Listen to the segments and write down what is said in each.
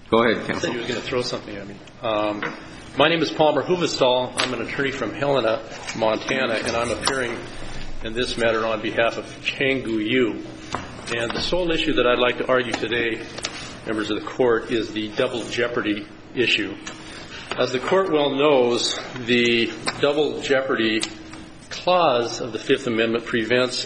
Go ahead, counsel. I said he was going to throw something at me. My name is Palmer Huvestal. I'm an attorney from Helena, Montana, and I'm appearing in this matter on behalf of Chang-Gu Yu. And the sole issue that I'd like to argue today, members of the court, is the double jeopardy issue. As the court well knows, the double jeopardy clause of the Fifth Amendment prevents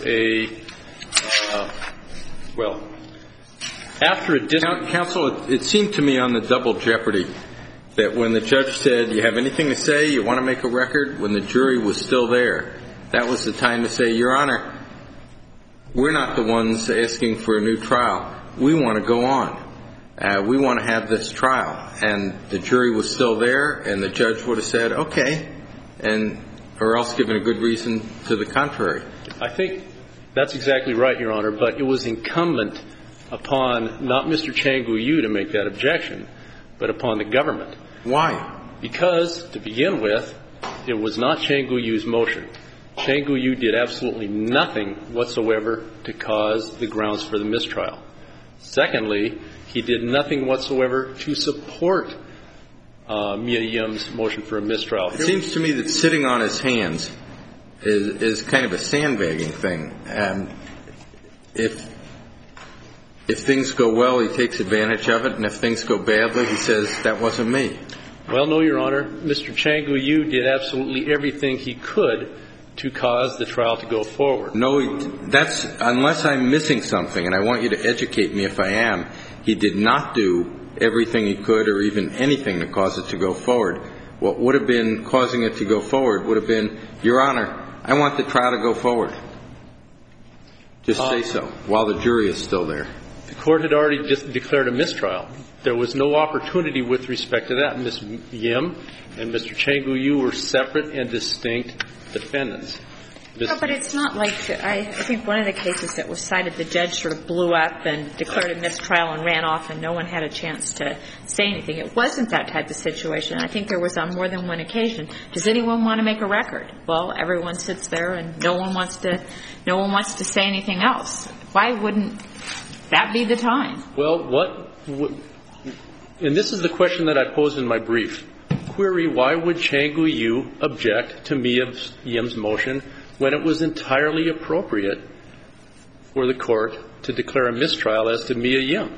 after a district... Counsel, it seemed to me on the double jeopardy that when the judge said, you have anything to say, you want to make a record, when the jury was still there, that was the time to say, Your Honor, we're not the ones asking for a new trial. We want to go on. We want to have this trial. And the jury was still there, and the judge would have said, okay, or else given a good reason to the contrary. I think that's exactly right, Your Honor, but it was incumbent upon not Mr. Chang-Gu Yu to make that objection, but upon the government. Why? Because, to begin with, it was not Chang-Gu Yu's motion. Chang-Gu Yu did absolutely nothing whatsoever to cause the grounds for the mistrial. Secondly, he did nothing whatsoever to support Mia Yim's motion for a mistrial. It seems to me that sitting on his hands is kind of a sandbagging thing. If things go well, he takes advantage of it, and if things go badly, he says, that wasn't me. Well, no, Your Honor. Mr. Chang-Gu Yu did absolutely everything he could to cause the trial to go forward. No, that's unless I'm missing something, and I want you to educate me if I am, he did not do everything he could or even anything to cause it to go forward. What would have been causing it to go forward would have been, Your Honor, I want the trial to go forward. Just say so while the jury is still there. The court had already just declared a mistrial. There was no opportunity with respect to that. Ms. Yim and Mr. Chang-Gu Yu were separate and distinct defendants. No, but it's not like, I think one of the cases that was cited, the judge sort of blew up and declared a mistrial and ran off and no one had a chance to say anything. It wasn't that type of situation. I think there was on more than one occasion. Does anyone want to make a record? Well, everyone sits there and no one wants to say anything else. Why wouldn't that be the time? Well, and this is the question that I posed in my brief. Query, why would Chang-Gu Yu object to Mia Yim's motion when it was entirely appropriate for the court to declare a mistrial as to Mia Yim?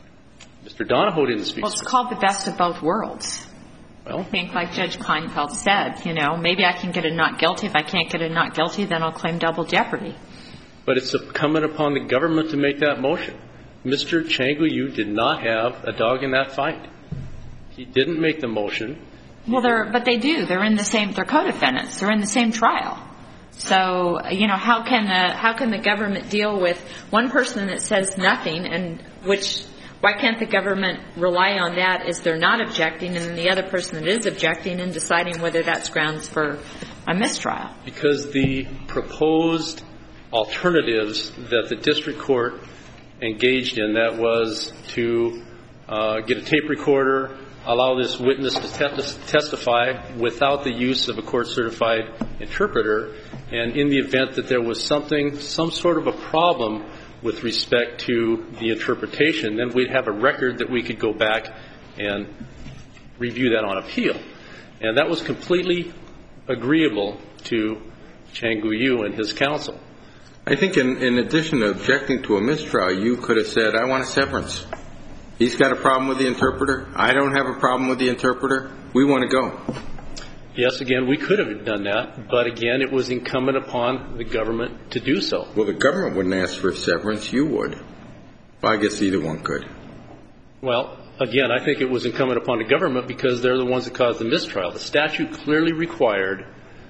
Mr. Donahoe didn't speak. Well, it's called the best of both worlds. Well, I think, like Judge Kleinfeld said, maybe I can get a not guilty. If I can't get a not guilty, then I'll claim double jeopardy. But it's incumbent upon the government to make that motion. Mr. Chang-Gu Yu did not have a dog in that fight. He didn't make the motion. Well, but they do. They're co-defendants. They're in the same trial. So, how can the government deal with one person that says nothing, and why can't the government rely on that as they're not objecting, and then the other person that is objecting and deciding whether that's grounds for a mistrial? Because the proposed alternatives that the district court engaged in, that was to get a tape recorder, allow this witness to testify without the use of a court-certified interpreter, and in the event that there was some sort of a problem with respect to the interpretation, then we'd have a record that we could go back and review that on appeal. And that was completely agreeable to Chang-Gu Yu and his counsel. I think in addition to objecting to a mistrial, you could have said, I want a severance. He's got a problem with the interpreter. I don't have a problem with the interpreter. We want to go. Yes, again, we could have done that, but again, it was incumbent upon the government to do so. Well, the government wouldn't ask for a severance. You would. Well, I guess either one could. Well, again, I think it was incumbent upon the government because they're the ones that caused the mistrial. The statute clearly required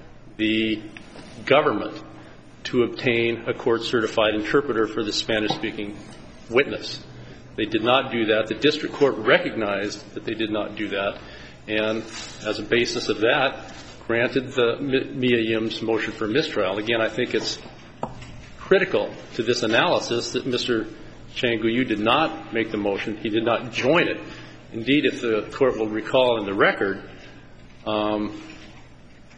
the government to obtain a court-certified interpreter for the Spanish-speaking witness. They did not do that. The district court recognized that they did not do that, and as a basis of that, granted the Mia Yim's motion for mistrial. Again, I think it's critical to this analysis that Mr. Chang-Gu Yu did not make the motion. He did not join it. Indeed, if the court will recall in the record,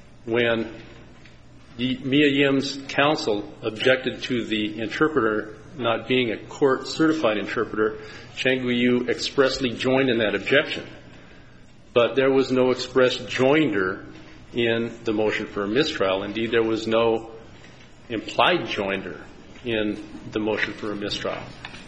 when Mia Yim's counsel objected to the interpreter not being a court-certified interpreter, Chang Guiyu expressly joined in that objection. But there was no express joinder in the motion for a mistrial. Indeed, there was no implied joinder in the motion for a mistrial.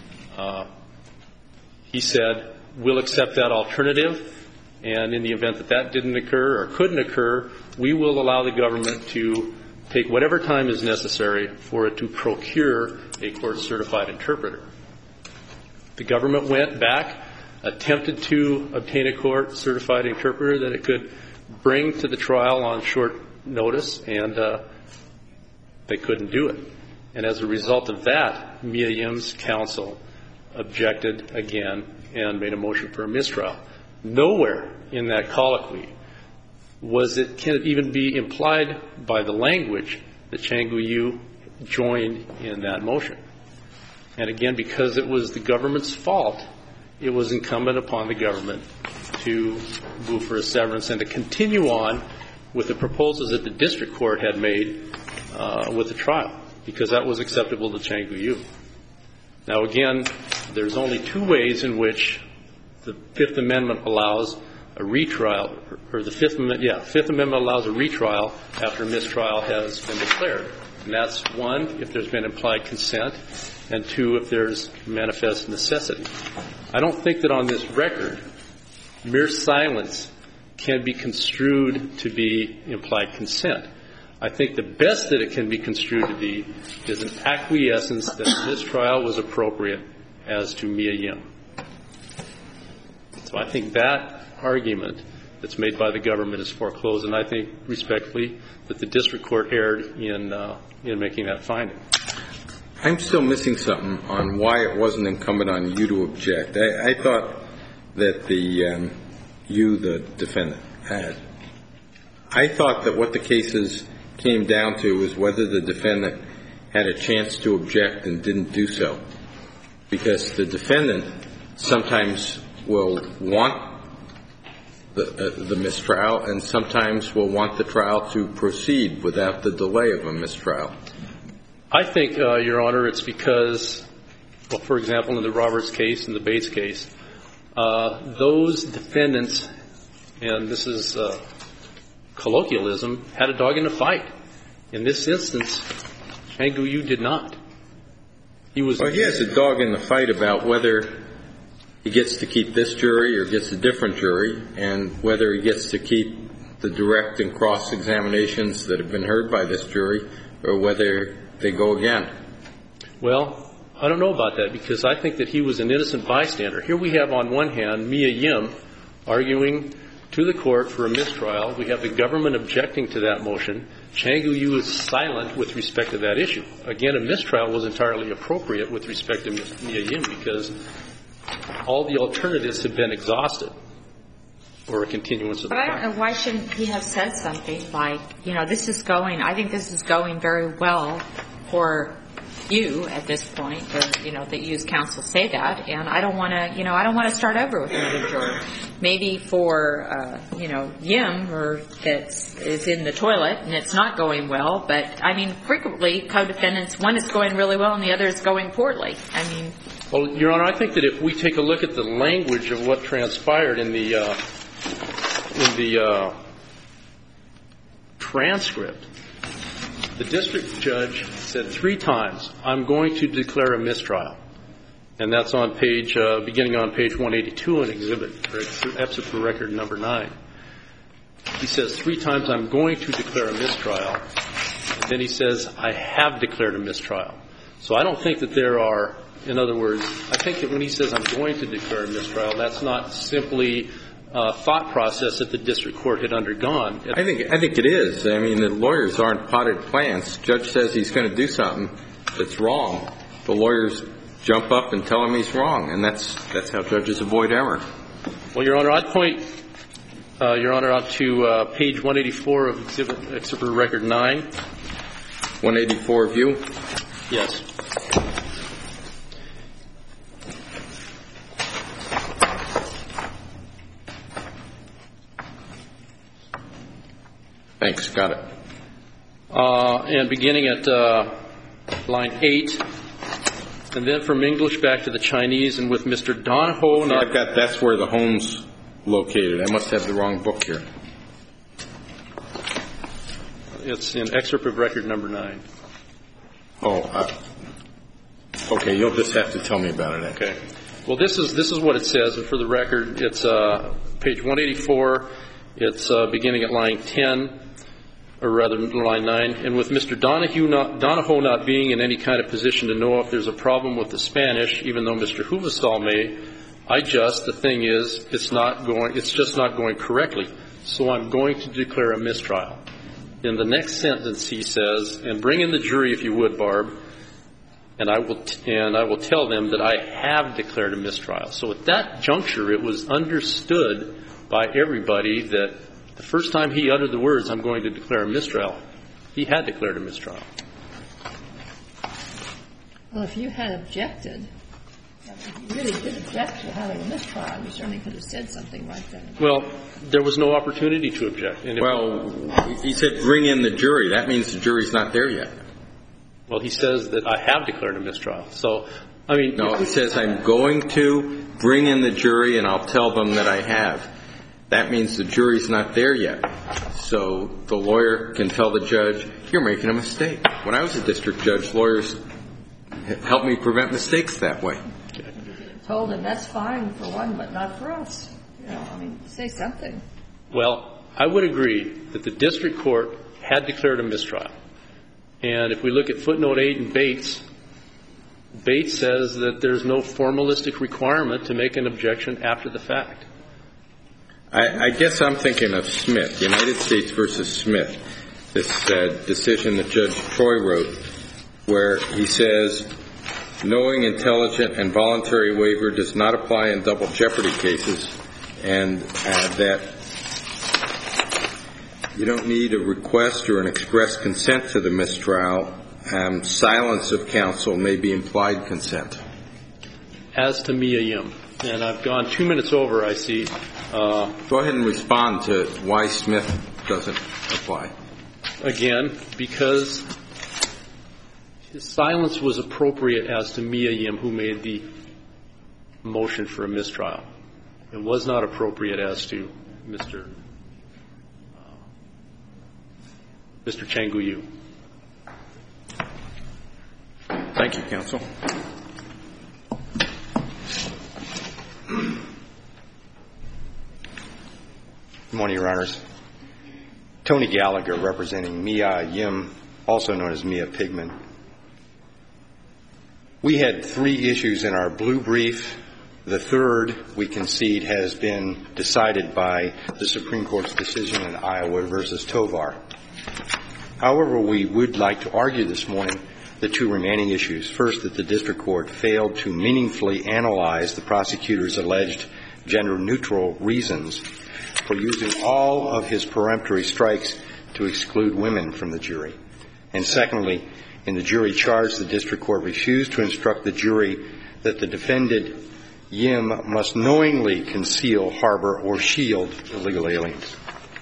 He said, we'll accept that alternative, and in the event that that didn't occur or couldn't occur, we will allow the government to take whatever time is necessary for it to procure a court-certified interpreter. The government went back, attempted to obtain a court-certified interpreter that it could bring to the trial on short notice, and they couldn't do it. And as a result of that, Mia Yim's counsel objected again and made a motion for a mistrial. Nowhere in that colloquy can it even be implied by the language that Chang Guiyu joined in that motion. And again, because it was the government's fault, it was incumbent upon the government to move for a severance and to continue on with the proposals that the district court had made with the trial, because that was acceptable to Chang Guiyu. Now, again, there's only two ways in which the Fifth Amendment allows a retrial, or the Fifth Amendment allows a retrial after a mistrial has been declared. And that's one, if there's been implied consent, and two, if there's manifest necessity. I don't think that on this record, mere silence can be construed to be implied consent. I think the best that it can be construed to be is an acquiescence that this trial was appropriate as to Mia Yim. So I think that argument that's made by the government is foreclosed, and I think respectfully that the district court erred in making that finding. I'm still missing something on why it wasn't incumbent on you to object. I thought that you, the defendant, had. I thought that what the cases came down to was whether the defendant had a chance to object and didn't do so, because the defendant sometimes will want the mistrial and sometimes will want the trial to proceed without the delay of a mistrial. I think, Your Honor, it's because, well, for example, in the Roberts case and the Bates case, those defendants, and this is colloquialism, had a dog in the fight. In this instance, Chang Guiyu did not. He has a dog in the fight about whether he gets to keep this jury or gets a different jury, and whether he gets to keep the direct and cross-examinations that have been heard by this jury, or whether they go again. Well, I don't know about that, because I think that he was an innocent bystander. Here we have, on one hand, Mia Yim arguing to the court for a mistrial. We have the government objecting to that motion. Chang Guiyu is silent with respect to that issue. Again, a mistrial was entirely appropriate with respect to Mia Yim, because all the alternatives have been exhausted or a continuance of the trial. But I don't know, why shouldn't he have said something like, I think this is going very well for you at this point, or, that you as counsel say that, and I don't want to start over with another juror. Maybe for, Yim, or that is in the toilet and it's not going well, but, frequently co-defendants, one is going really well and the other is going poorly. Well, Your Honor, I think that if we take a look at the language of what transpired in the transcript, the district judge said 3 times, I'm going to declare a mistrial. And that's on beginning on page 182 in excerpt for record number 9. He says 3 times, I'm going to declare a mistrial. And then he says, I have declared a mistrial. So I don't think that there are, in other words, I think that when he says I'm going to declare a mistrial, that's not simply a thought process that the district court had undergone. I think it is. The lawyers aren't potted plants. Judge says he's going to do something that's wrong. The lawyers jump up and tell him he's wrong, and that's how judges avoid error. Well, Your Honor, I'd point, Your Honor, out to page 184 of excerpt for record 9. 184 of you? Yes. Thanks. Got it. And beginning at line 8, And then from English back to the Chinese, and with Mr. Donahoe. That's where the home's located. I must have the wrong book here. It's in excerpt of record number 9. Okay, you'll just have to tell me about it. Okay. Well, this is what it says, and for the record, it's page 184. It's beginning at line 10, or rather line 9. And with Mr. Donahoe not being in any kind of position to know if there's a problem with the Spanish, even though Mr. Huvestal may, the thing is, it's just not going correctly. So I'm going to declare a mistrial. In the next sentence, he says, and bring in the jury if you would, Barb, and I will tell them that I have declared a mistrial. So at that juncture, it was understood by everybody that the first time he uttered the words, I'm going to declare a mistrial, he had declared a mistrial. Well, if you had objected, if you really did object to having a mistrial, you certainly could have said something like that. Well, there was no opportunity to object. And he said bring in the jury. That means the jury's not there yet. Well, he says that I have declared a mistrial. So, I mean... No, he says I'm going to bring in the jury and I'll tell them that I have. That means the jury's not there yet. So the lawyer can tell the judge, you're making a mistake. When I was a district judge, lawyers helped me prevent mistakes that way. Told him that's fine for one, but not for us. Say something. Well, I would agree that the district court had declared a mistrial. And if we look at footnote 8 in Bates says that there's no formalistic requirement to make an objection after the fact. I guess I'm thinking of Smith, United States versus Smith, this decision that Judge Troy wrote, where he says, knowing, intelligent, and voluntary waiver does not apply in double jeopardy cases, and that you don't need a request or an express consent to the mistrial. Silence of counsel may be implied consent. As to Mia Yim, and I've gone 2 minutes over, I see. Go ahead and respond to why Smith doesn't apply. Again, because his silence was appropriate as to Mia Yim, who made the motion for a mistrial. It was not appropriate as to Mr. Chang Gu-yu. Thank you, counsel. Good morning, Your Honors. Tony Gallagher, representing Mia Yim, also known as Mia Pigman. We had 3 issues in our blue brief. The third, we concede, has been decided by the Supreme Court's decision in Iowa versus Tovar. However, we would like to argue this morning the 2 remaining issues. First, that the district court failed to meaningfully analyze the prosecutor's alleged gender-neutral reasons for using all of his peremptory strikes to exclude women from the jury. And secondly, in the jury charge, the district court refused to instruct the jury that the defendant, Yim, must knowingly conceal, harbor, or shield illegal aliens.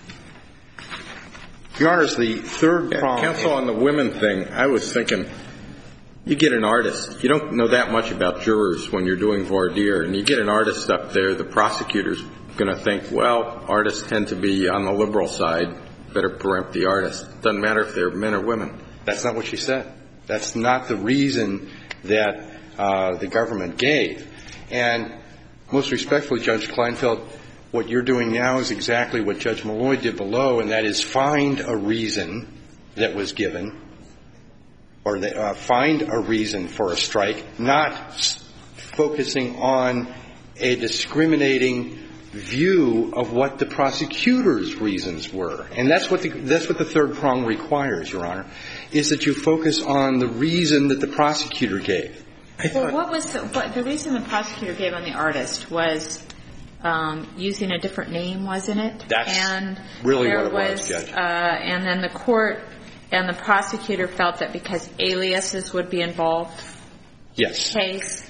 Your Honors, the third prong... Counsel, on the women thing, I was thinking, you get an artist. You don't know that much about jurors when you're doing voir dire, and you get an artist up there, the prosecutor's going to think, well, artists tend to be on the liberal side, better perempt the artist. Doesn't matter if they're men or women. That's not what she said. That's not the reason that the government gave. And most respectfully, Judge Kleinfeld, what you're doing now is exactly what Judge Malloy did below, and that is find a reason that was given, or find a reason for a strike, not focusing on a discriminating view of what the prosecutor's reasons were. And that's what the third prong requires, Your Honor, is that you focus on the reason that the prosecutor gave. Well, the reason the prosecutor gave on the artist was using a different name, wasn't it? That's really what it was, Judge. And then the court and the prosecutor felt that because aliases would be involved in the case,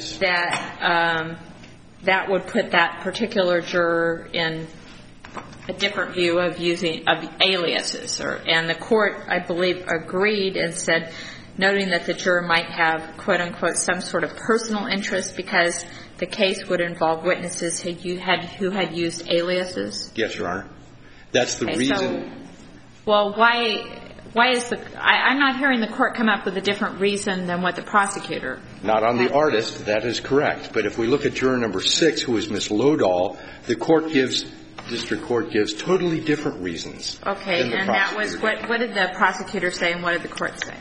that would put that particular juror in a different view of aliases. And the court, I believe, agreed and said noting that the juror might have, quote, unquote, some sort of personal interest because the case would involve witnesses who had used aliases? Yes, Your Honor. That's the reason. So, well, why is I'm not hearing the court come up with a different reason than what the prosecutor. Not on the artist, that is correct. But if we look at juror number 6, who is Ms. Lodahl, district court gives totally different reasons. Okay, and that was, what did the prosecutor say and what did the court say?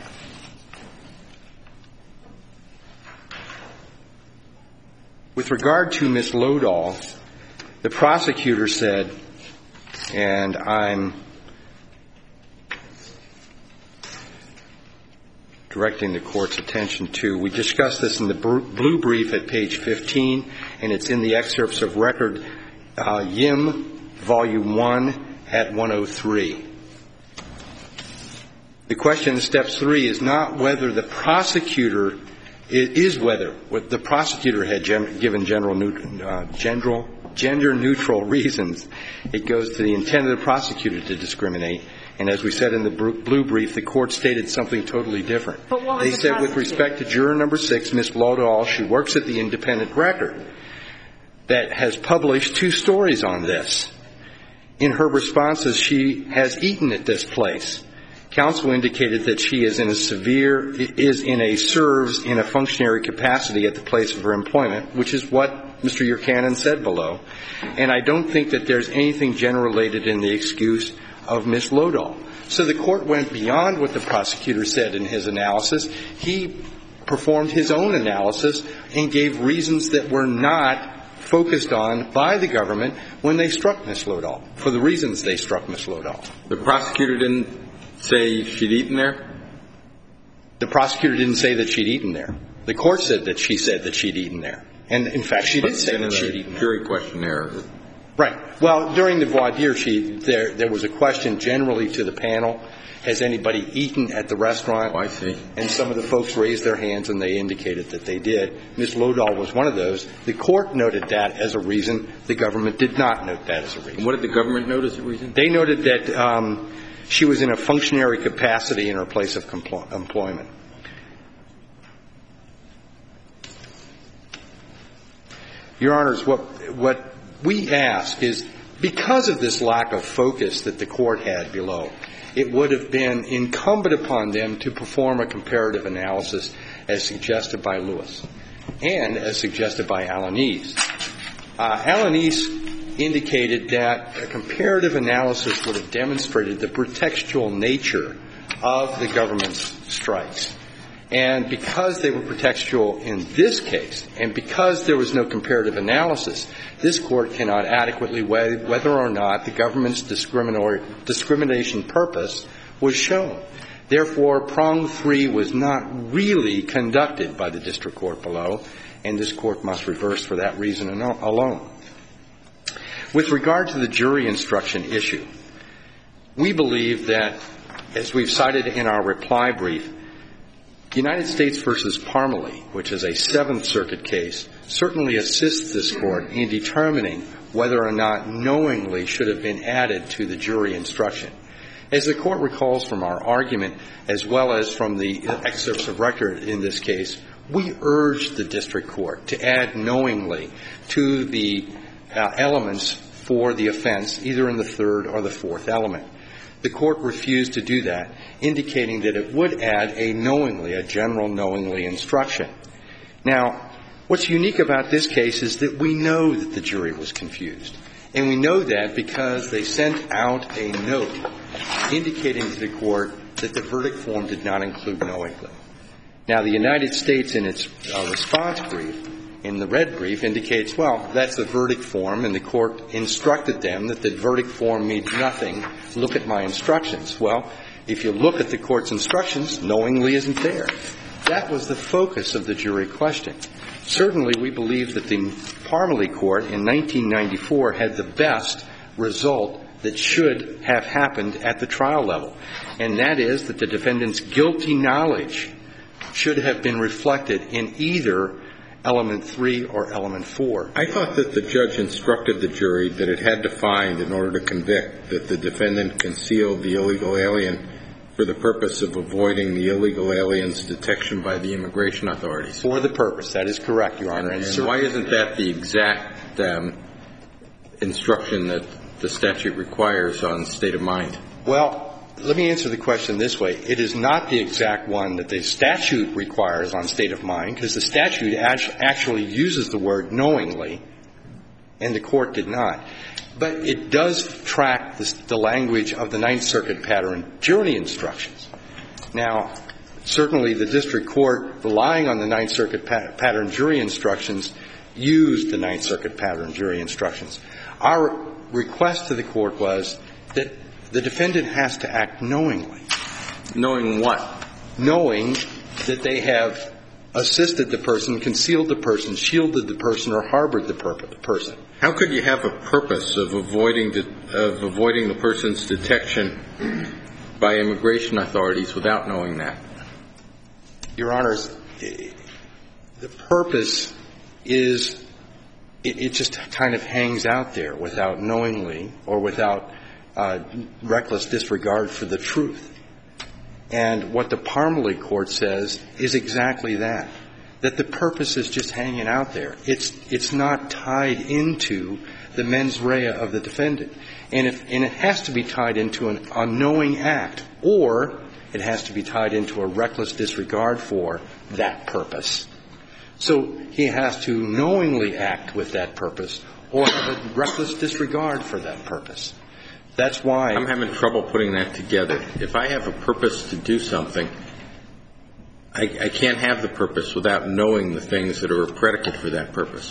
With regard to Ms. Lodahl, the prosecutor said, and I'm directing the court's attention to, we discussed this in the blue brief at page 15, and it's in the excerpts of record, Yim, volume 1, at 103. The question in step 3 is not whether the prosecutor, it is whether what the prosecutor had given gender-neutral reasons. It goes to the intent of the prosecutor to discriminate. And as we said in the blue brief, the court stated something totally different. But what was they said with respect to juror number 6, Ms. Lodahl, she works at the Independent Record that has published 2 stories on this. In her responses, she has eaten at this place. Counsel indicated that she is serves in a functionary capacity at the place of her employment, which is what Mr. Urkanen said below. And I don't think that there's anything gender-related in the excuse of Ms. Lodahl. So the court went beyond what the prosecutor said in his analysis. He performed his own analysis and gave reasons that were not focused on by the government when they struck Ms. Lodahl, for the reasons they struck Ms. Lodahl. The prosecutor didn't say she'd eaten there? The prosecutor didn't say that she'd eaten there. The court said that she said that she'd eaten there. And, in fact, she did say that she'd eaten there. Jury questionnaire. Right. Well, during the voir dire, there was a question generally to the panel, has anybody eaten at the restaurant? Oh, I see. And some of the folks raised their hands and they indicated that they did. Ms. Lodahl was one of those. The court noted that as a reason. The government did not note that as a reason. And what did the government note as a reason? They noted that she was in a functionary capacity in her place of employment. Your Honors, what we ask is, because of this lack of focus that the court had below, it would have been incumbent upon them to perform a comparative analysis as suggested by Lewis and as suggested by Alanis. Alanis indicated that a comparative analysis would have demonstrated the pretextual nature of the government's strikes. And because they were pretextual in this case, and because there was no comparative analysis, this court cannot adequately weigh whether or not the government's discrimination purpose was shown. Therefore, prong 3 was not really conducted by the district court below, and this court must reverse for that reason alone. With regard to the jury instruction issue, we believe that, as we've cited in our reply brief, United States v. Parmalee, which is a Seventh Circuit case, certainly assists this court in determining whether or not knowingly should have been added to the jury instruction. As the court recalls from our argument, as well as from the excerpts of record in this case, we urged the district court to add knowingly to the elements for the offense, either in the third or the fourth element. The court refused to do that, indicating that it would add a general knowingly instruction. Now, what's unique about this case is that we know that the jury was confused. And we know that because they sent out a note indicating to the court that the verdict form did not include knowingly. Now, the United States, in its response brief, in the red brief, indicates, well, that's the verdict form, and the court instructed them that the verdict form means nothing. Look at my instructions. Well, if you look at the court's instructions, knowingly isn't there. That was the focus of the jury question. Certainly, we believe that the Parmalee court in 1994 had the best result that should have happened at the trial level, and that is that the defendant's guilty knowledge should have been reflected in either element 3 or element 4. I thought that the judge instructed the jury that it had to find, in order to convict, that the defendant concealed the illegal alien for the purpose of avoiding the illegal alien's detection by the immigration authorities. For the purpose. That is correct, Your Honor. And why isn't that the exact instruction that the statute requires on state of mind? Well, let me answer the question this way. It is not the exact one that the statute requires on state of mind, because the statute actually uses the word knowingly, and the Court did not. But it does track the language of the Ninth Circuit pattern jury instructions. Now, certainly the district court, relying on the Ninth Circuit pattern jury instructions, used the Ninth Circuit pattern jury instructions. Our request to the Court was that the defendant has to act knowingly. Knowing what? Knowing that they have assisted the person, concealed the person, shielded the person, or harbored the person. How could you have a purpose of avoiding the person's detection by immigration authorities without knowing that? Your Honors, the purpose is, it just kind of hangs out there without knowingly or without reckless disregard for the truth. And what the Parmalee Court says is exactly that the purpose is just hanging out there. It's not tied into the mens rea of the defendant. And it has to be tied into an unknowing act, or it has to be tied into a reckless disregard for that purpose. So he has to knowingly act with that purpose or have a reckless disregard for that purpose. That's why I'm having trouble putting that together. If I have a purpose to do something, I can't have the purpose without knowing the things that are a predicate for that purpose.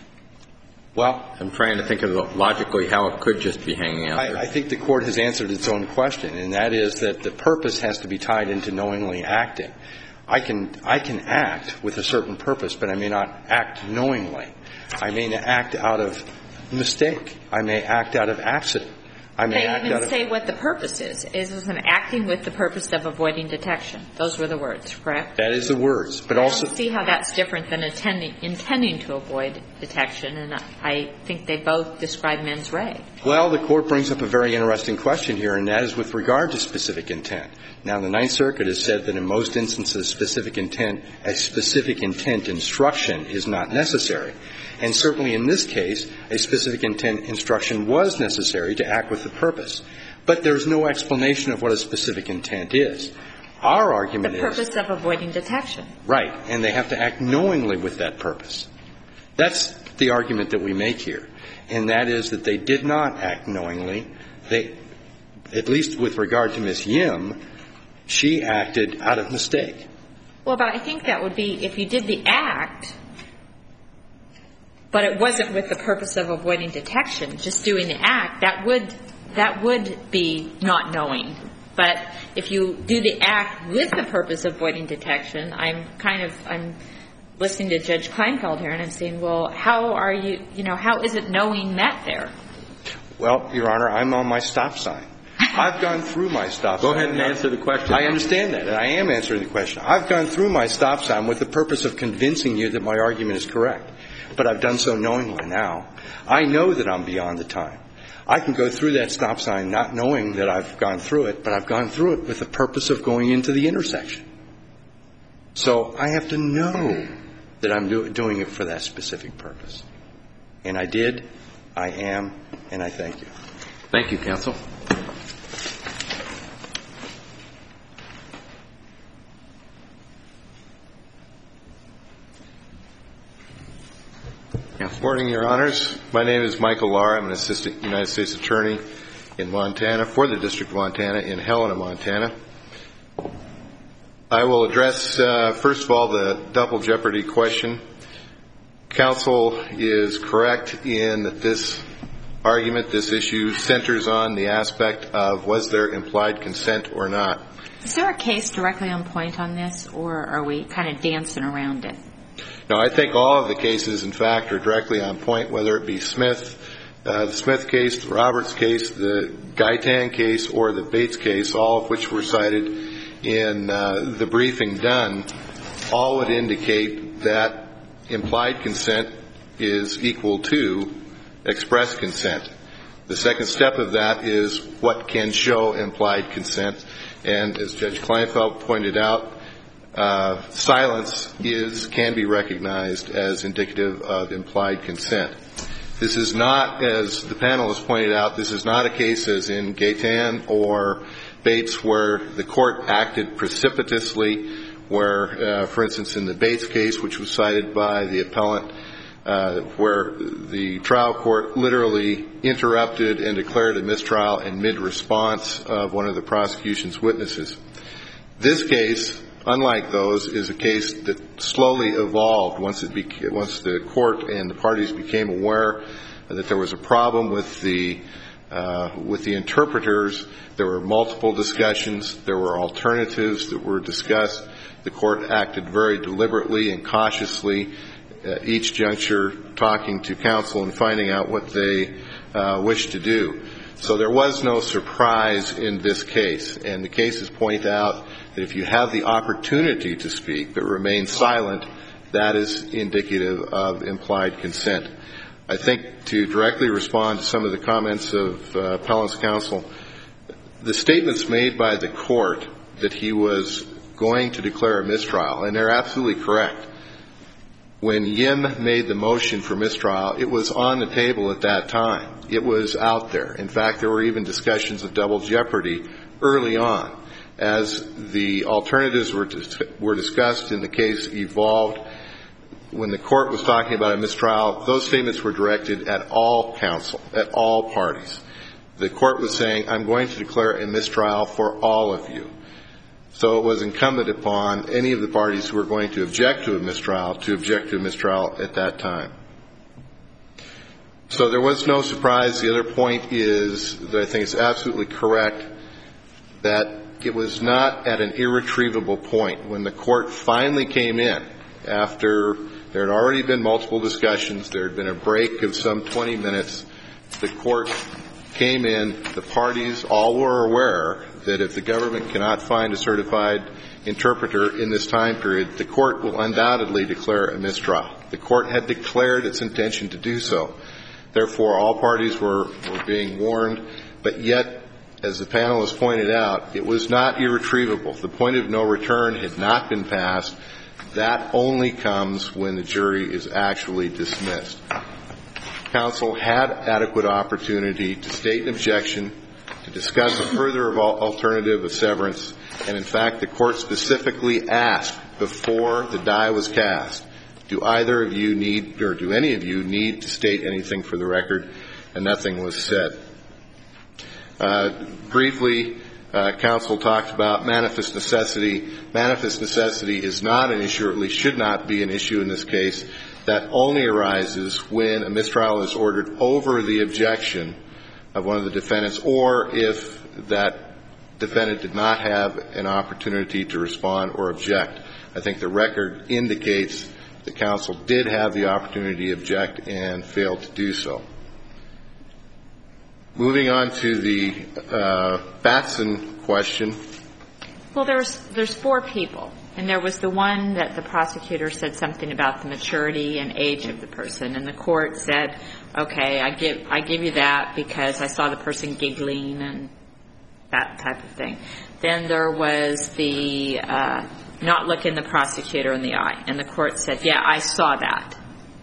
Well, I'm trying to think of logically how it could just be hanging out there. I think the Court has answered its own question, and that is that the purpose has to be tied into knowingly acting. I can act with a certain purpose, but I may not act knowingly. I may act out of mistake. I may act out of accident. I may act out of... They even say what the purpose is. It was an acting with the purpose of avoiding detection. Those were the words, correct? That is the words. But also... I don't see how that's different than intending to avoid detection, and I think they both describe mens rea. Well, the Court brings up a very interesting question here, and that is with regard to specific intent. Now, the Ninth Circuit has said that in most instances, a specific intent instruction is not necessary. And certainly in this case, a specific intent instruction was necessary to act with the purpose. But there's no explanation of what a specific intent is. Our argument is... The purpose of avoiding detection. Right. And they have to act knowingly with that purpose. That's the argument that we make here. And that is that they did not act knowingly. They, at least with regard to Ms. Yim, she acted out of mistake. Well, but I think that would be if you did the act, but it wasn't with the purpose of avoiding detection, just doing the act, that would be not knowing. But if you do the act with the purpose of avoiding detection, I'm listening to Judge Kleinfeld here, and I'm saying, well, how is it knowing met there? Well, Your Honor, I'm on my stop sign. I've gone through my stop sign. Go ahead and answer the question. I understand that, and I am answering the question. I've gone through my stop sign with the purpose of convincing you that my argument is correct. But I've done so knowingly now. I know that I'm beyond the time. I can go through that stop sign not knowing that I've gone through it, but I've gone through it with the purpose of going into the intersection. So I have to know that I'm doing it for that specific purpose. And I did, I am, and I thank you. Thank you, counsel. Good morning, Your Honors. My name is Michael Lahr. I'm an assistant United States attorney in Montana for the District of Montana in Helena, Montana. I will address, first of all, the double jeopardy question. Counsel is correct in that this argument, this issue, centers on the aspect of was there implied consent or not. Is there a case directly on point on this, or are we kind of dancing around it? No, I think all of the cases, in fact, are directly on point, whether it be Smith, the Smith case, the Roberts case, the Gaitan case, or the Bates case, all of which were cited in the briefing done, all would indicate that implied consent is equal to express consent. The second step of that is what can show implied consent. And as Judge Kleinfeld pointed out, silence can be recognized as indicative of implied consent. This is not, as the panel has pointed out, this is not a case as in Gaitan or Bates where the court acted precipitously, where, for instance, in the Bates case, which was cited by the appellant, where the trial court literally interrupted and declared a mistrial in mid-response of one of the prosecution's witnesses. This case, unlike those, is a case that slowly evolved once the court and the parties became aware that there was a problem with the interpreters. There were multiple discussions. There were alternatives that were discussed. The court acted very deliberately and cautiously at each juncture, talking to counsel and finding out what they wished to do. So there was no surprise in this case. And the cases point out that if you have the opportunity to speak but remain silent, that is indicative of implied consent. I think to directly respond to some of the comments of appellant's counsel, the statements made by the court that he was going to declare a mistrial, and they're absolutely correct. When Yim made the motion for mistrial, it was on the table at that time. It was out there. In fact, there were even discussions of double jeopardy early on. As the alternatives were discussed and the case evolved, when the court was talking about a mistrial, those statements were directed at all counsel, at all parties. The court was saying, I'm going to declare a mistrial for all of you. So it was incumbent upon any of the parties who were going to object to a mistrial at that time. So there was no surprise. The other point is that I think it's absolutely correct that it was not at an irretrievable point. When the court finally came in, after there had already been multiple discussions, there had been a break of some 20 minutes, the court came in, the parties all were aware that if the government cannot find a certified interpreter in this time period, the court will undoubtedly declare a mistrial. The court had declared its intention to do so. Therefore, all parties were being warned, but yet, as the panel has pointed out, it was not irretrievable. The point of no return had not been passed. That only comes when the jury is actually dismissed. Counsel had adequate opportunity to state an objection, to discuss a further alternative of severance, and in fact, the court specifically asked before the die was cast, do either of you need, or do any of you need to state anything for the record, and nothing was said. Briefly, counsel talked about manifest necessity. Manifest necessity is not an issue, or at least should not be an issue in this case. That only arises when a mistrial is ordered over the objection of one of the defendants, or if that defendant did not have an opportunity to respond or object. I think the record indicates that counsel did have the opportunity to object and failed to do so. Moving on to the Batson question. Well, there's four people, and there was the one that the prosecutor said something about the maturity and age of the person, and the court said, okay, I give you that because I saw the person giggling and that type of thing. Then there was the not looking the prosecutor in the eye, and the court said, yeah, I saw that.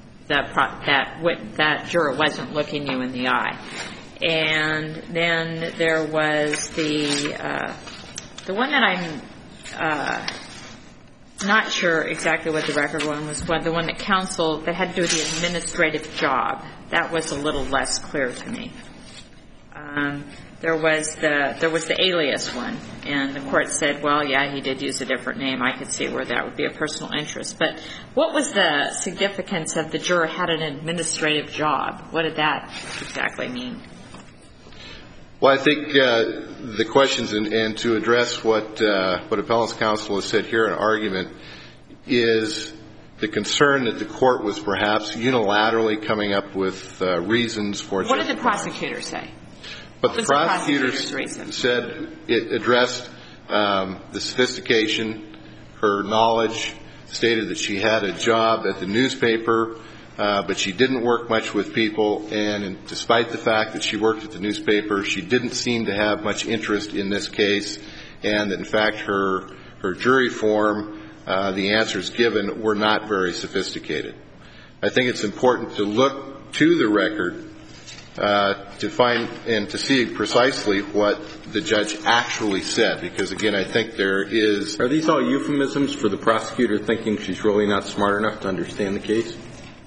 That juror wasn't looking you in the eye. And then there was the one that I'm not sure exactly what the record one was, the one that counsel that had to do with the administrative job. That was a little less clear to me. There was the alias one, and the court said, well, yeah, he did use a different name. I could see where that would be a personal interest. But what was the significance of the juror had an administrative job? What did that exactly mean? Well, I think the questions, and to address what appellant's counsel has said here in argument, is the concern that the court was perhaps unilaterally coming up with reasons for What did the prosecutor say? But the prosecutor said it addressed the sophistication, her knowledge, stated that she had a job at the newspaper, but she didn't work much with people, and despite the fact that she worked at the newspaper, she didn't seem to have much interest in this case, and that, in fact, her jury form, the answers given were not very sophisticated. I think it's important to look to the record to find and to see precisely what the judge actually said, because, again, I think there is... Are these all euphemisms for the prosecutor thinking she's really not smart enough to understand the case?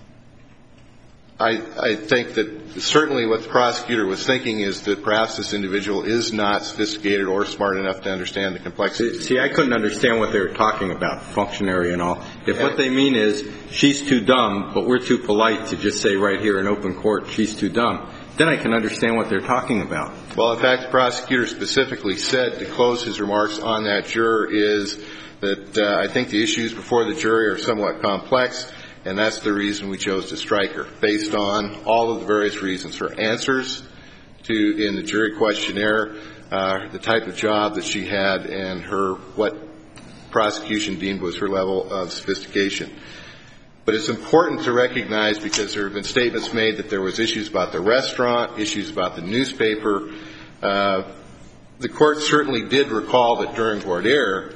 I think that certainly what the prosecutor was thinking is that perhaps this individual is not sophisticated or smart enough to understand the complexities. See, I couldn't understand what they were talking about, functionary and all. If what they mean is she's too dumb, but we're too polite to just say right here in open court she's too dumb, then I can understand what they're talking about. Well, in fact, the prosecutor specifically said to close his remarks on that juror is that I think the issues before the jury are somewhat complex, and that's the reason we chose to strike her, based on all of the various reasons. Her answers in the jury questionnaire, the type of job that she had, and what prosecution deemed was her level of sophistication. But it's important to recognize, because there have been statements made that there was issues about the restaurant, issues about the newspaper. The court certainly did recall that during voir dire,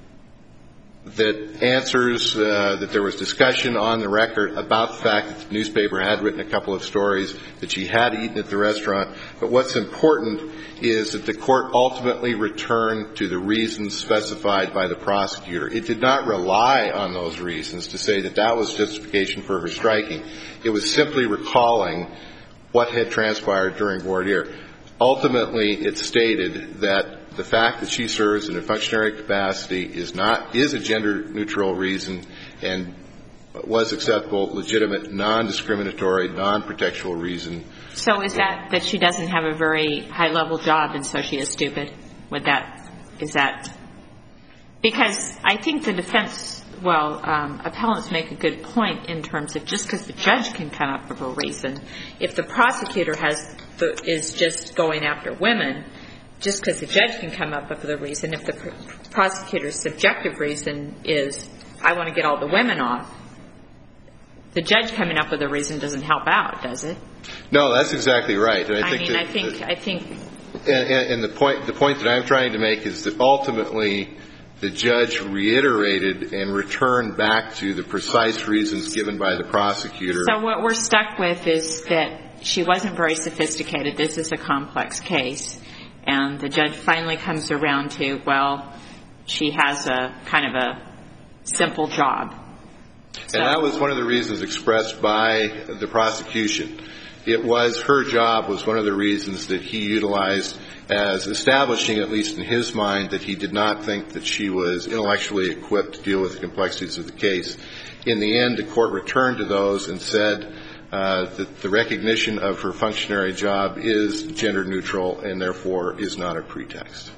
that answers, that there was discussion on the record about the fact that the newspaper had written a couple of stories, that she had eaten at the restaurant. But what's important is that the court ultimately returned to the reasons specified by the prosecutor. It did not rely on those reasons to say that that was justification for her striking. It was simply recalling what had transpired during voir dire. Ultimately, it stated that the fact that she serves in a functionary capacity is a gender-neutral reason and was acceptable, legitimate, non-discriminatory, non-protectual reason. So is that she doesn't have a very high-level job and so she is stupid? Is that? Because I think the defense, appellants make a good point in terms of just because the judge can come up with a reason, if the prosecutor is just going after women, just because the judge can come up with a reason, if the prosecutor's subjective reason is, I want to get all the women off, the judge coming up with a reason doesn't help out, does it? No, that's exactly right. And I think. And the point that I'm trying to make is that ultimately the judge reiterated and returned back to the precise reasons given by the prosecutor. So what we're stuck with is that she wasn't very sophisticated. This is a complex case. And the judge finally comes around to, she has a kind of a simple job. And that was one of the reasons expressed by the prosecution. Her job was one of the reasons that he utilized as establishing, at least in his mind, that he did not think that she was intellectually equipped to deal with the complexities of the case. In the end, the court returned to those and said that the recognition of her functionary job is gender neutral and therefore is not a pretext.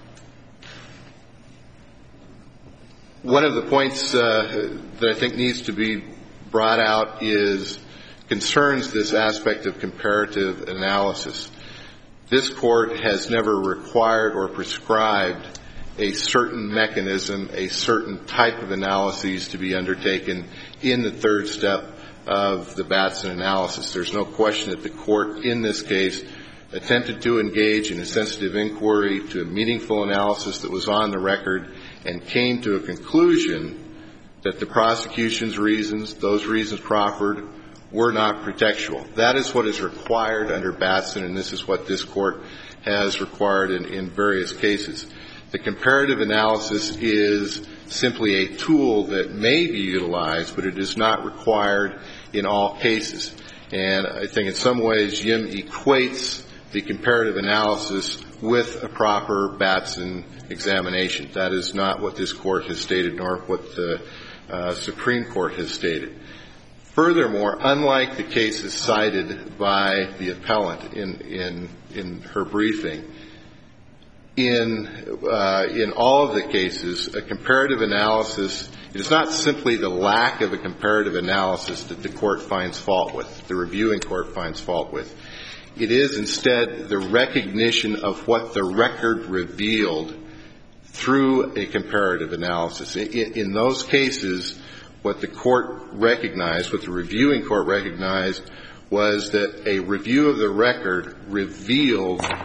One of the points that I think needs to be brought out concerns this aspect of comparative analysis. This court has never required or prescribed a certain mechanism, a certain type of analyses to be undertaken in the third step of the Batson analysis. There's no question that the court in this case attempted to engage in a sensitive inquiry to a meaningful analysis that was on the record and came to a conclusion that the prosecution's reasons, those reasons proffered, were not pretextual. That is what is required under Batson, and this is what this court has required in various cases. The comparative analysis is simply a tool that may be utilized, but it is not required in all cases. And I think in some ways Yim equates the comparative analysis with a proper Batson examination. That is not what this court has stated, nor what the Supreme Court has stated. Furthermore, unlike the cases cited by the appellant in her briefing, in all of the cases, a comparative analysis, it is not simply the lack of a comparative analysis that the court finds fault with, the reviewing court finds fault with. It is instead the recognition of what the record revealed through a comparative analysis. In those cases, what the court recognized, what the reviewing court recognized, was that a review of the record revealed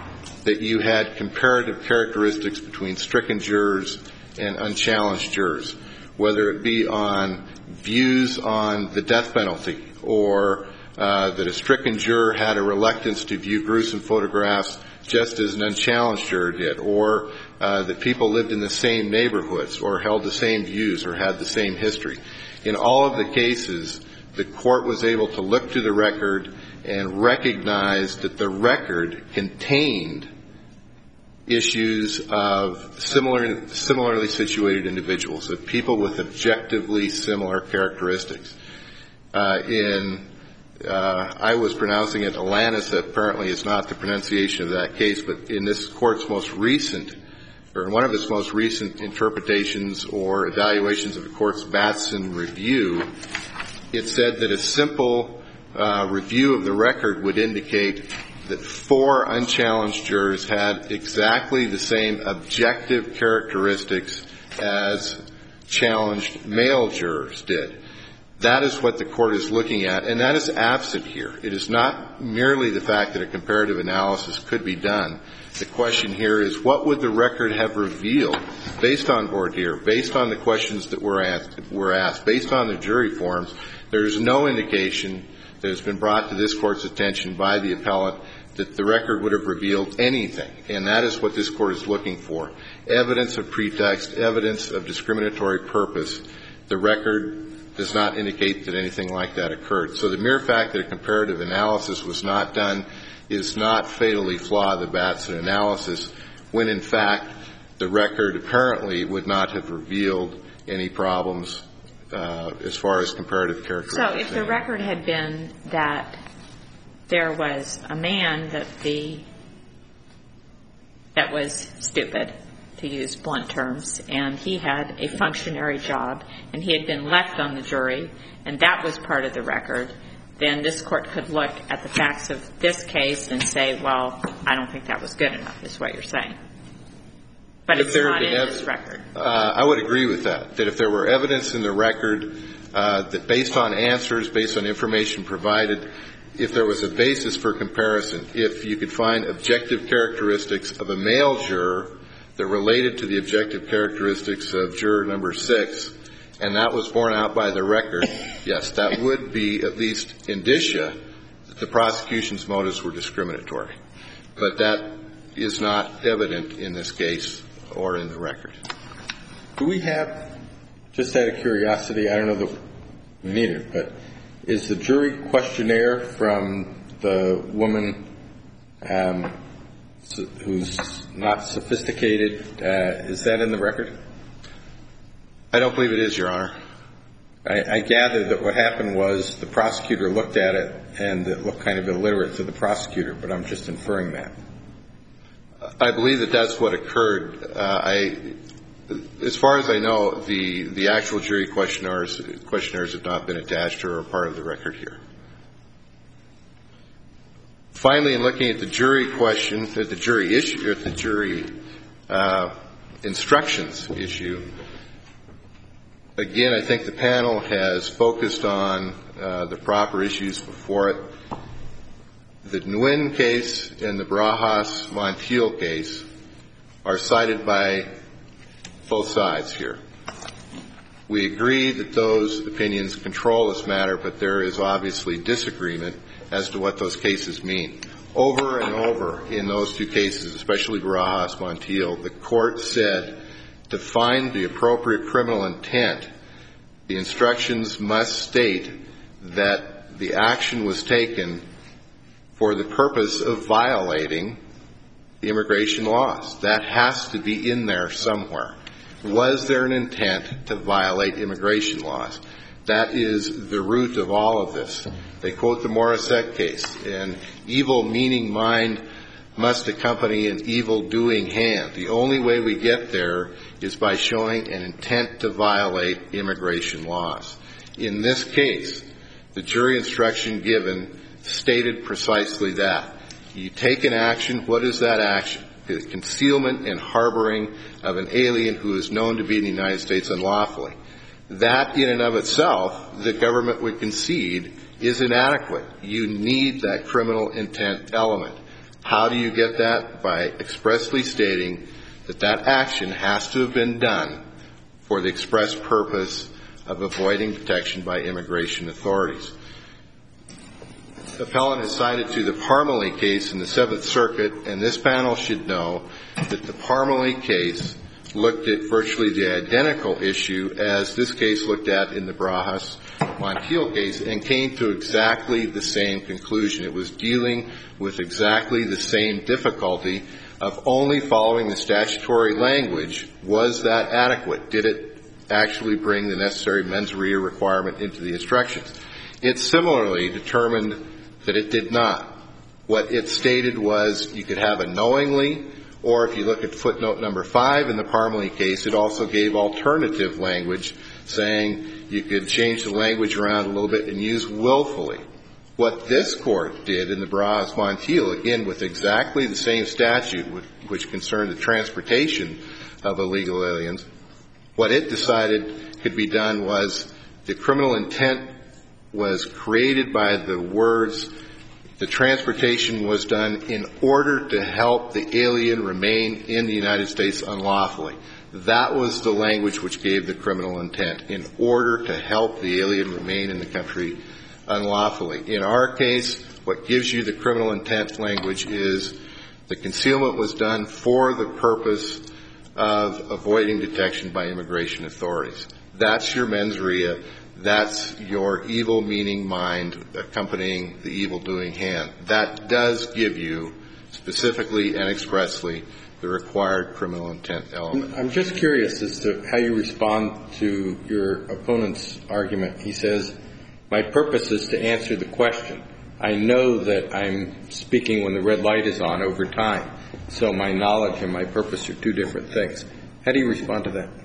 that you had comparative characteristics between stricken jurors and unchallenged jurors, whether it be on views on the death penalty or that a stricken juror had a reluctance to view gruesome photographs just as an unchallenged juror did, or that people lived in the same neighborhoods or held the same views or had the same history. In all of the cases, the court was able to look to the record and recognize that the record contained issues of similarly situated individuals, of people with objectively similar characteristics. I was pronouncing it Alanis. Apparently it's not the pronunciation of that case, but in this court's most recent, or in one of its most recent interpretations or evaluations of the court's Batson review, it said that a simple review of the record would indicate that 4 unchallenged jurors had exactly the same objective characteristics as challenged male jurors did. That is what the court is looking at, and that is absent here. It is not merely the fact that a comparative analysis could be done. The question here is, what would the record have revealed based on voir dire, based on the questions that were asked, based on the jury forms? There is no indication that has been brought to this court's attention by the appellant that the record would have revealed anything, and that is what this court is looking for. Evidence of pretext, evidence of discriminatory purpose. The record does not indicate that anything like that occurred. So the mere fact that a comparative analysis was not done is not fatally flaw the Batson analysis, when in fact the record apparently would not have revealed any problems as far as comparative characteristics. So if the record had been that there was a man that was stupid, to use blunt terms, and he had a functionary job, and he had been left on the jury, and that was part of the record, then this court could look at the facts of this case and say, well, I don't think that was good enough, is what you're saying. But it's not in this record. I would agree with that if there were evidence in the record that based on answers, based on information provided, if there was a basis for comparison, if you could find objective characteristics of a male juror that related to the objective characteristics of juror number 6, and that was borne out by the record, yes, that would be at least indicia that the prosecution's motives were discriminatory. But that is not evident in this case or in the record. Do we have, just out of curiosity, I don't know that we need it, but is the jury questionnaire from the woman who's not sophisticated, is that in the record? I don't believe it is, Your Honor. I gather that what happened was the prosecutor looked at it and it looked kind of illiterate to the prosecutor, but I'm just inferring that. I believe that that's what occurred. As far as I know, the actual jury questionnaires have not been attached or are part of the record here. Finally, in looking at the jury question, at the jury issue, at the jury instructions issue, again, I think the panel has focused on the proper issues before it. The Nguyen case and the Barajas-Montiel case are cited by both sides here. We agree that those opinions control this matter, but there is obviously disagreement as to what those cases mean. Over and over in those two cases, especially Barajas-Montiel, the court said to find the appropriate criminal intent, the instructions must state that the action was taken for the purpose of violating the immigration laws. That has to be in there somewhere. Was there an intent to violate immigration laws? That is the root of all of this. They quote the Morissette case, an evil-meaning mind must accompany an evil-doing hand. The only way we get there is by showing an intent to violate immigration laws. In this case, the jury instruction given stated precisely that. You take an action, what is that action? The concealment and harboring of an alien who is known to be in the United States unlawfully. That in and of itself, the government would concede, is inadequate. You need that criminal intent element. How do you get that? By expressly stating that that action has to have been done for the express purpose of avoiding detection by immigration authorities. The appellant has cited to the Parmalee case in the Seventh Circuit, and this panel should know that the Parmalee case looked at virtually the identical issue as this case looked at in the Barajas-Montiel case and came to exactly the same conclusion. It was dealing with exactly the same difficulty of only following the statutory language. Was that adequate? Did it actually bring the necessary mens rea requirement into the instructions? It similarly determined that it did not. What it stated was you could have a knowingly, or if you look at footnote number 5 in the Parmalee case, it also gave alternative language saying you could change the language around a little bit and use willfully. What this Court did in the Barajas-Montiel, again with exactly the same statute which concerned the transportation of illegal aliens, what it decided could be done was the criminal intent was created by the words, the transportation was done in order to help the alien remain in the United States unlawfully. That was the language which gave the criminal intent, in order to help the alien remain in the country unlawfully. In our case, what gives you the criminal intent language is the concealment was done for the purpose of avoiding detection by immigration authorities. That's your mens rea. That's your evil-meaning mind accompanying the evil-doing hand. That does give you, specifically and expressly, the required criminal intent element. I'm just curious as to how you respond to your opponent's argument. He says, my purpose is to answer the question. I know that I'm speaking when the red light is on over time, so my knowledge and my purpose are two different things. How do you respond to that?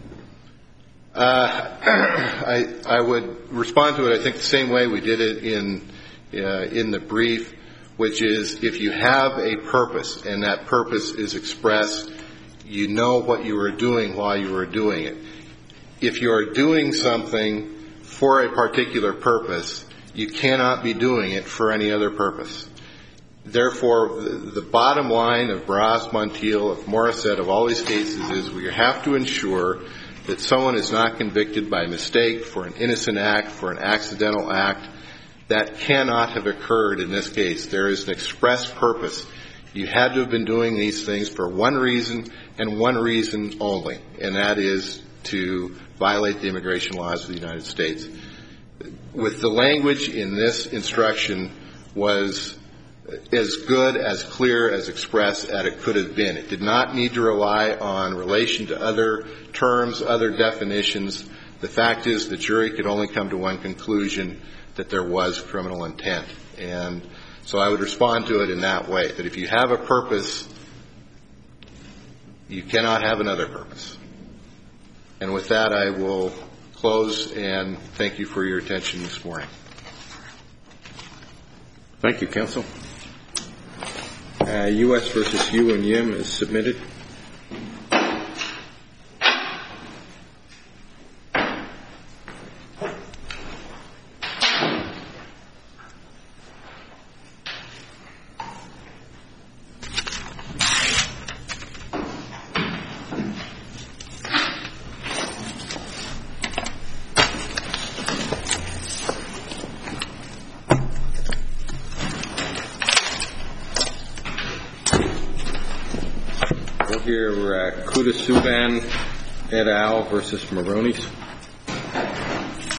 I would respond to it, I think, the same way we did it in the brief, which is if you have a purpose and that purpose is expressed, you know what you are doing while you are doing it. If you are doing something for a particular purpose, you cannot be doing it for any other purpose. Therefore, the bottom line of Barajas-Montiel, of Morissette, of all these cases is we have to ensure that someone is not convicted by mistake for an innocent act, for an accidental act. That cannot have occurred in this case. There is an express purpose. You had to have been doing these things for one reason and one reason only, and that is to violate the immigration laws of the United States. With the language in this instruction was as good, as clear, as expressed as it could have been. It did not need to rely on relation to other terms, other definitions. The fact is the jury could only come to one conclusion, that there was criminal intent. And so I would respond to it in that way, that if you have a purpose, you cannot have another purpose. And with that, I will close and thank you for your attention this morning. Thank you, counsel. U.S. versus Yu and Yim is submitted. We'll hear Kudasuban et al. Versus Moronis.